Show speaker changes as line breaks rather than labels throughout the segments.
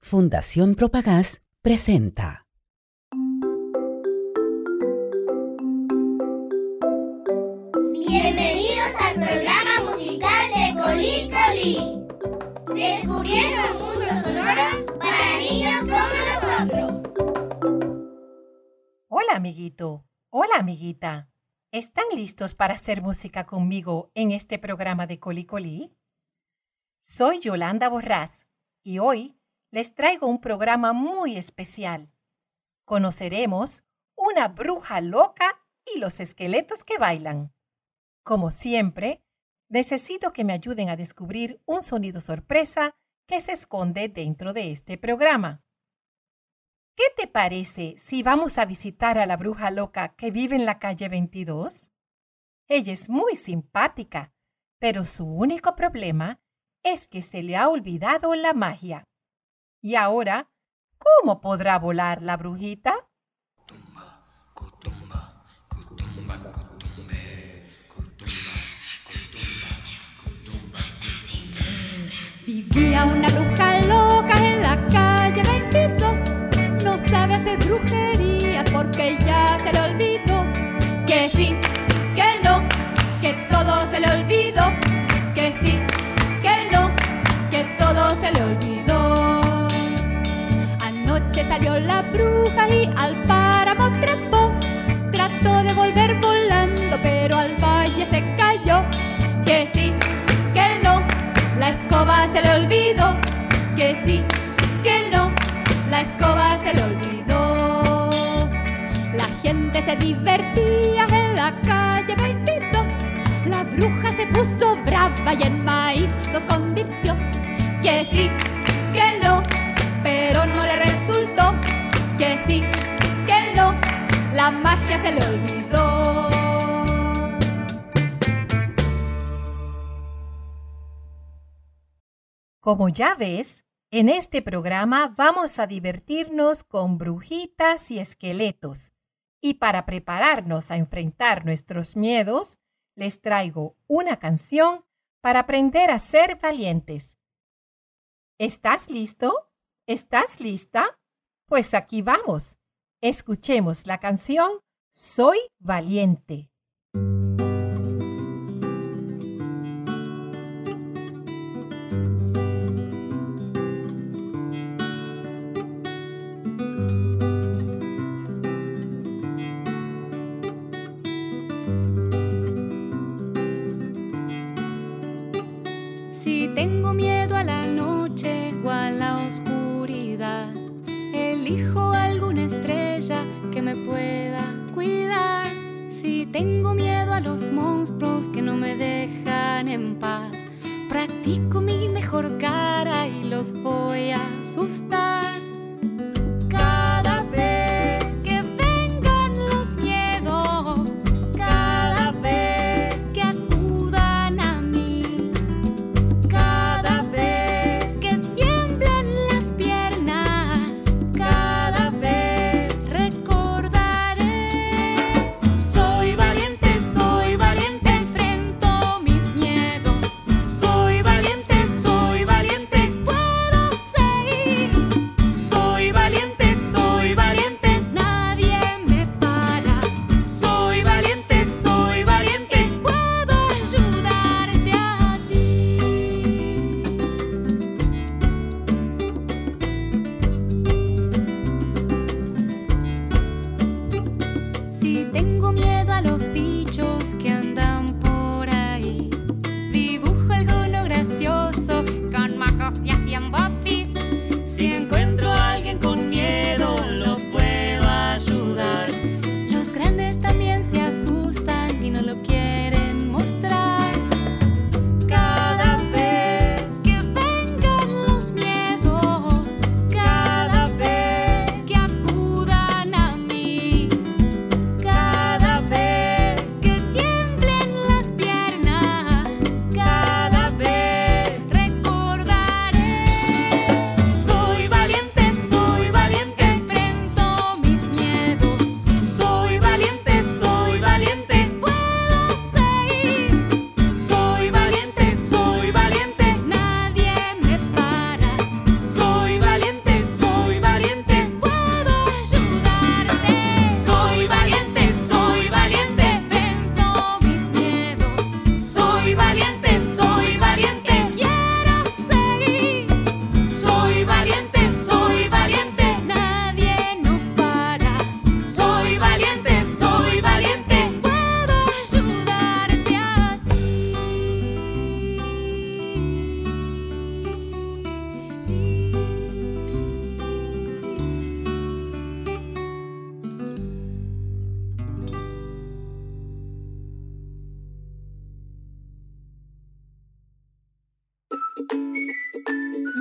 Fundación Propagás presenta.
Bienvenidos al programa musical de Colí Colí. Descubriendo un mundo sonoro para niños como nosotros.
Hola, amiguito. Hola, amiguita. ¿Están listos para hacer música conmigo en este programa de Colí Colí? Soy Yolanda Borrás y hoy les traigo un programa muy especial. Conoceremos una bruja loca y los esqueletos que bailan. Como siempre, necesito que me ayuden a descubrir un sonido sorpresa que se esconde dentro de este programa. ¿Qué te parece si vamos a visitar a la bruja loca que vive en la calle 22? Ella es muy simpática, pero su único problema es que se le ha olvidado la magia. Y ahora, ¿cómo podrá volar la brujita?
Vivía una bruja loca en la calle 22. No sabe hacer brujerías porque ya se le olvidó. Que sí, que no, que todo se le olvidó. Que sí, que no, que todo se le olvidó. Anoche salió la bruja y al páramo trepó. Trató de volver volando, pero al valle se cayó. Que sí, que no, la escoba se le olvidó. Que sí, que no, la escoba se le olvidó. La gente se divertía en la calle 22. La bruja se puso brava y en maíz los convirtió. Que sí, que no, pero no le resultó. Que sí, que no, la magia se le olvidó.
Como ya ves, en este programa vamos a divertirnos con brujitas y esqueletos. Y para prepararnos a enfrentar nuestros miedos, les traigo una canción para aprender a ser valientes. ¿Estás listo? ¿Estás lista? Pues aquí vamos. Escuchemos la canción Soy Valiente.
Si tengo miedo a la noche o a la oscuridad, elijo alguna estrella que me pueda cuidar. Si tengo miedo a los monstruos que no me dejan en paz, practico mi mejor cara y los voy a asustar. Cada vez que vengan los miedos, cada vez que acudan a mí, cada vez que tiemblen las piernas, cada vez recordaré. Soy valiente, enfrento mis miedos. Soy valiente, puedo seguir.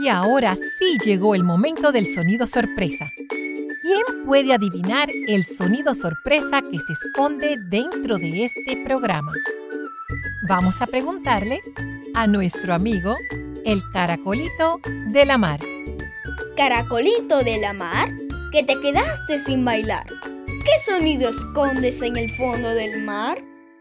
Y ahora sí llegó el momento del sonido sorpresa. ¿Quién puede adivinar el sonido sorpresa que se esconde dentro de este programa? Vamos a preguntarle a nuestro amigo, el caracolito de la mar.
Caracolito de la mar, que te quedaste sin bailar. ¿Qué sonido escondes en el fondo del mar?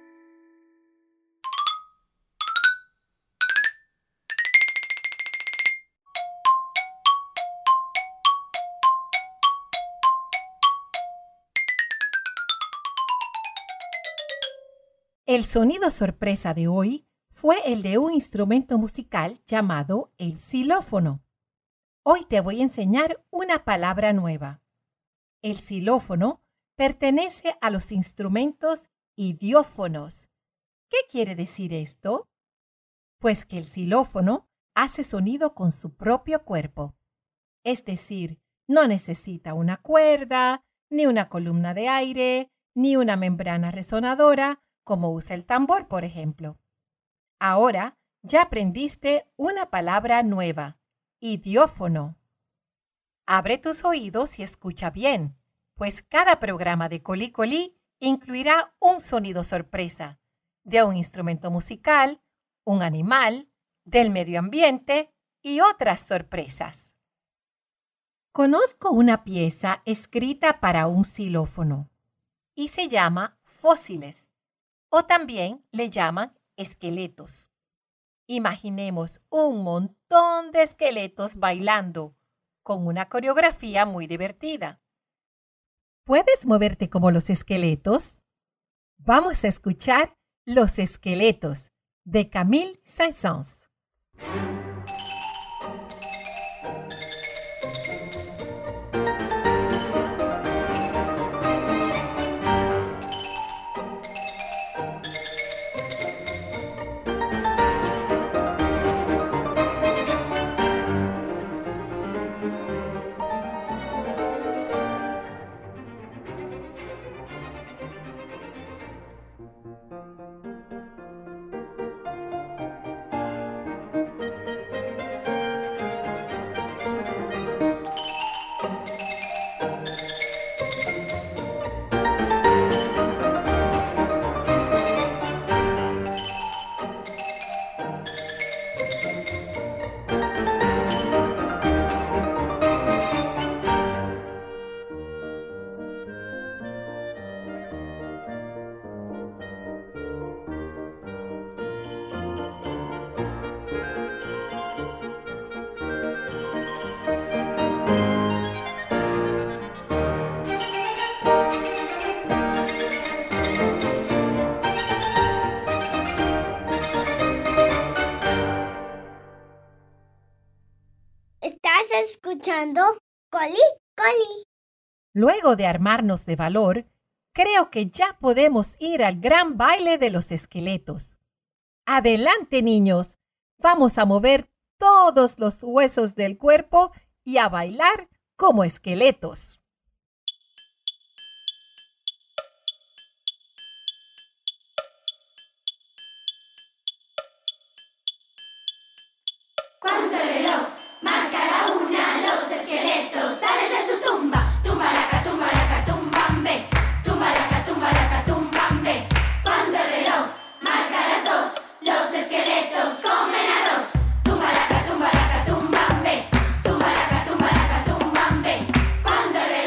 El sonido sorpresa de hoy fue el de un instrumento musical llamado el xilófono. Hoy te voy a enseñar una palabra nueva. El xilófono pertenece a los instrumentos idiófonos. ¿Qué quiere decir esto? Pues que el xilófono hace sonido con su propio cuerpo. Es decir, no necesita una cuerda, ni una columna de aire, ni una membrana resonadora, como usa el tambor, por ejemplo. Ahora ya aprendiste una palabra nueva, idiófono. Abre tus oídos y escucha bien, pues cada programa de Colí Colí incluirá un sonido sorpresa de un instrumento musical, un animal, del medio ambiente y otras sorpresas. Conozco una pieza escrita para un xilófono y se llama Fósiles, o también le llaman esqueletos. Imaginemos un montón de esqueletos bailando, con una coreografía muy divertida. ¿Puedes moverte como los esqueletos? Vamos a escuchar Los Esqueletos, de Camille Saint-Saëns.
Escuchando Colí Colí.
Luego de armarnos de valor, creo que ya podemos ir al gran baile de los esqueletos. ¡Adelante, niños! Vamos a mover todos los huesos del cuerpo y a bailar como esqueletos.
Cuando el reloj marca la una, los esqueletos salen de su tumba. Tumbalaca, tumbambe. Tumbalaca, tumbambe. Cuando el reloj marca las dos, los esqueletos comen arroz. Tumbalaca, tumbambe. Tumbalaca, tumbambe. Cuando el reloj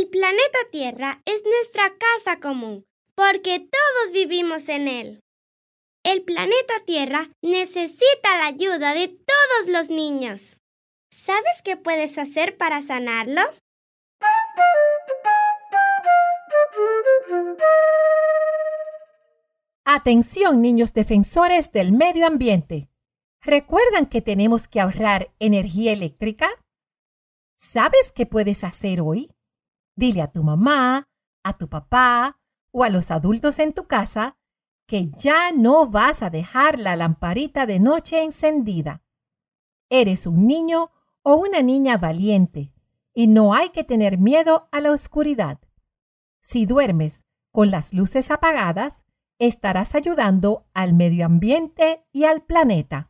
El planeta Tierra es nuestra casa común, porque todos vivimos en él. El planeta Tierra necesita la ayuda de todos los niños. ¿Sabes qué puedes hacer para sanarlo?
Atención, niños defensores del medio ambiente. ¿Recuerdan que tenemos que ahorrar energía eléctrica? ¿Sabes qué puedes hacer hoy? Dile a tu mamá, a tu papá o a los adultos en tu casa que ya no vas a dejar la lamparita de noche encendida. Eres un niño o una niña valiente y no hay que tener miedo a la oscuridad. Si duermes con las luces apagadas, estarás ayudando al medio ambiente y al planeta.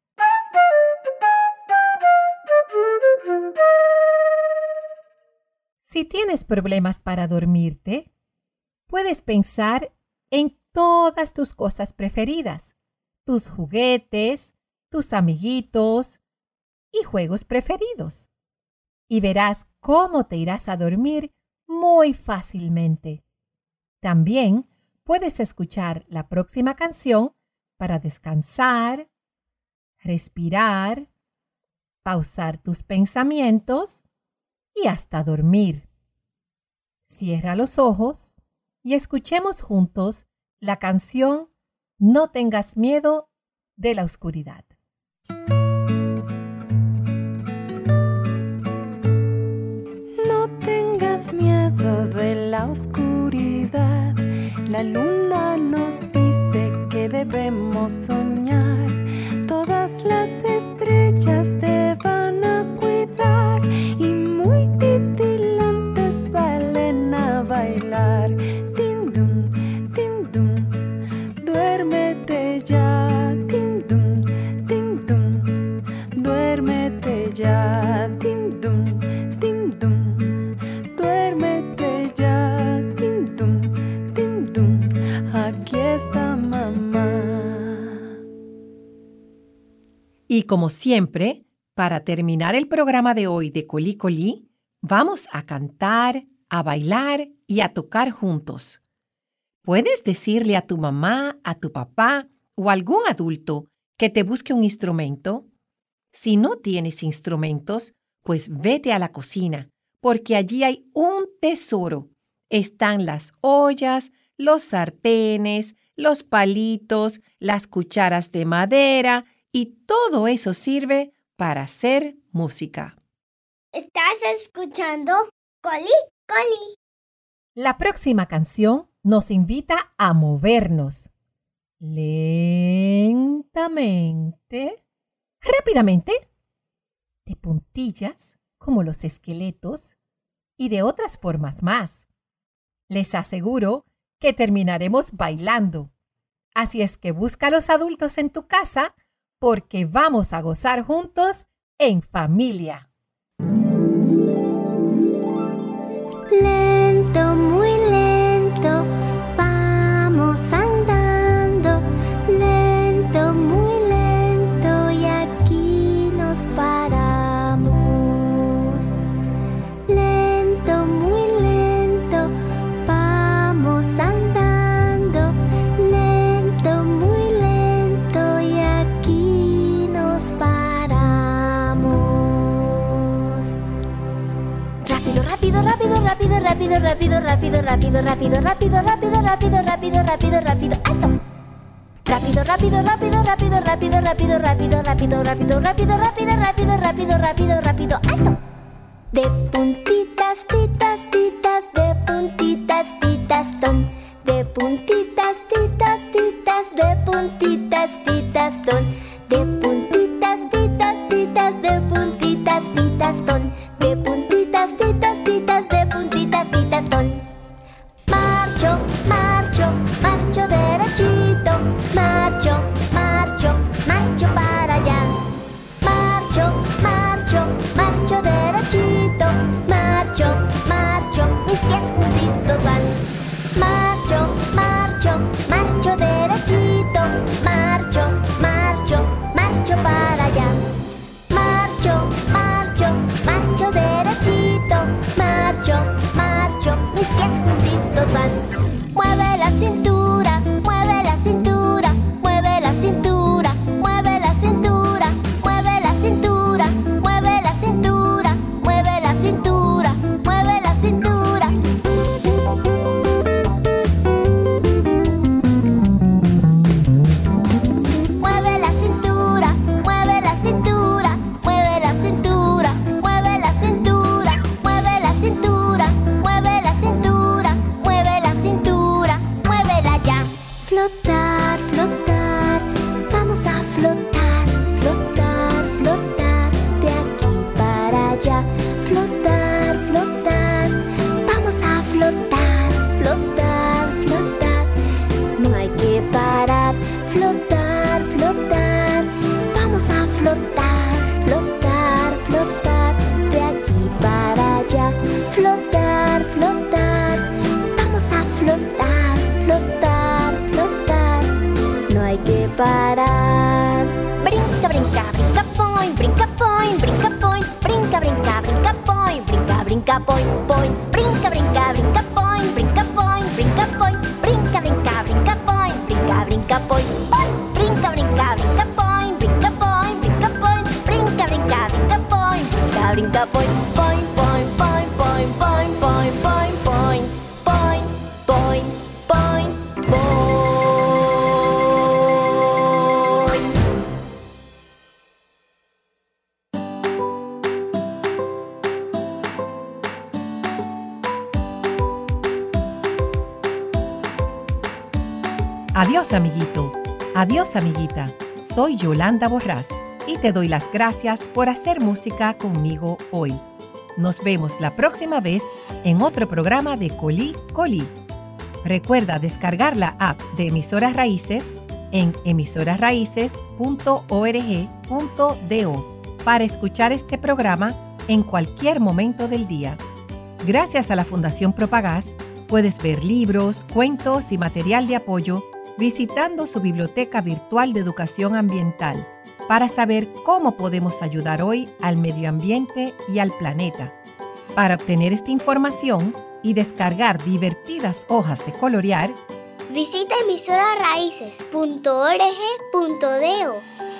Si tienes problemas para dormirte, puedes pensar en todas tus cosas preferidas, tus juguetes, tus amiguitos y juegos preferidos. Y verás cómo te irás a dormir muy fácilmente. También puedes escuchar la próxima canción para descansar, respirar, pausar tus pensamientos y hasta dormir. Cierra los ojos y escuchemos juntos la canción No tengas miedo de la oscuridad.
No tengas miedo de la oscuridad. La luna nos dice que debemos soñar. Todas las estrellas te van a cuidar y muy titilantes salen a bailar. Tim dum, duérmete ya. Tim dum, duérmete ya. Tim dum, duérmete ya. Tim dum, aquí está mamá.
Y como siempre, para terminar el programa de hoy de Colí Colí, vamos a cantar, a bailar y a tocar juntos. Puedes decirle a tu mamá, a tu papá o a algún adulto que te busque un instrumento. Si no tienes instrumentos, pues vete a la cocina, porque allí hay un tesoro. Están las ollas, los sartenes, los palitos, las cucharas de madera y todo eso sirve para hacer música.
¿Estás escuchando Colí Colí?
La próxima canción nos invita a movernos lentamente, rápidamente, de puntillas como los esqueletos y de otras formas más. Les aseguro que terminaremos bailando. Así es que busca a los adultos en tu casa porque vamos a gozar juntos en familia.
Lento, muy lento, vamos andando. Lento, muy lento y aquí nos paramos. Lento, muy lento, vamos andando. Lento, muy lento y aquí nos paramos. Rápido, rápido, rápido, rápido, rápido, rápido, rápido, rápido, rápido, rápido, rápido, rápido, rápido, rápido, rápido, alto. Rápido, rápido, rápido, rápido, rápido, rápido, rápido, rápido, rápido, rápido, rápido, rápido, rápido, rápido, rápido, alto. De puntitas, titas, titas, de puntitas, titas, ton. De puntitas, titas, titas, de puntitas, titas, ton. De puntitas, titas, titas, de puntitas, titas, ton. De puntitas, titas, titas, de puntitas, titas, ton. Marcho, marcho, marcho derechito. Marcho, marcho, marcho para allá. Marcho, marcho, marcho derechito. Marcho, marcho, mis pies juntitos van. Marcho, marcho, marcho derechito. Marcho, marcho, marcho todos van. Mueve la cintura, mueve la cintura, mueve la cintura, mueve la cintura, mueve la cintura, mueve la cintura, mueve la cintura, mueve la cintura. Mueve la cintura, mueve la cintura, mueve la cintura, mueve la cintura, mueve la cintura, mueve la cintura, mueve la cintura, muévela ya. Flotar, flotar, vamos a flotar, flotar, flotar, de aquí para allá. Flotar, flotar, vamos a flotar, flotar, flotar, no hay que parar. Flotar, flotar, vamos a flotar, flotar, flotar, de aquí para allá. Flotar, flotar, vamos a flotar, flotar, flotar, no hay que parar. Brinca, brinca, brinca, point, brinca, point, brinca, point, brinca, brinca, brinca, point, brinca, brinca, point, point, brinca, brinca, brinca, point, brinca, point, brinca, point, brinca, brinca, brinca, point, brinca, brinca, point, point, brinca, brinca, brinca, point, brinca, point, brinca, point, brinca, brinca, brinca, point, brinca, brinca, point, point, point, point, point, point, point, point, point, point, point, point, point.
Adiós, amiguito. Adiós, amiguita. Soy Yolanda Borrás y te doy las gracias por hacer música conmigo hoy. Nos vemos la próxima vez en otro programa de Colí Colí. Recuerda descargar la app de Emisoras Raíces en emisorasraíces.org.do para escuchar este programa en cualquier momento del día. Gracias a la Fundación Propagás, puedes ver libros, cuentos y material de apoyo visitando su biblioteca virtual de educación ambiental para saber cómo podemos ayudar hoy al medio ambiente y al planeta. Para obtener esta información y descargar divertidas hojas de colorear,
Visita emisorasraíces.org.do.